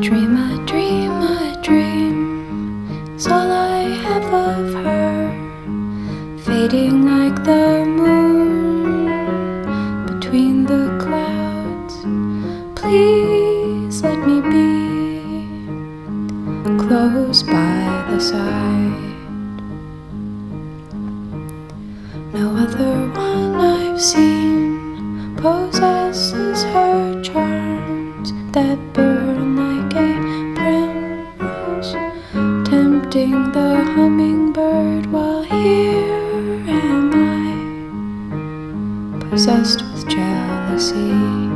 a dream is all I have of her, fading like the moon between the clouds. Please let me be close by the side. No other one I've seen possesses her charms that burn like a primrose, tempting the hummingbird, while here am I, possessed with jealousy,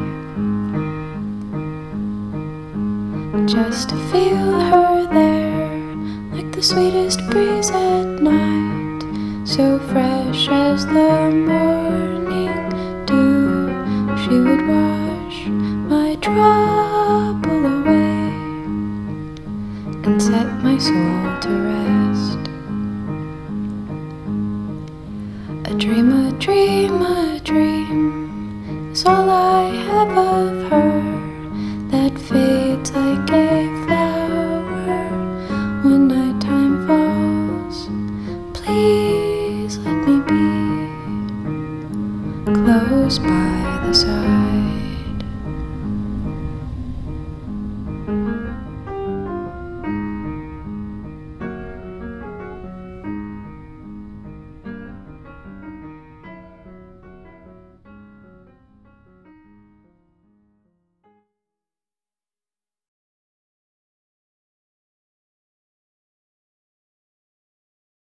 just to feel her there, like the sweetest breeze at night, so fresh as the morning dew. She would wash my trouble away and set my soul to rest. A dream is all I have of her, that fades like a flower when nighttime falls. Please let me be close by the side.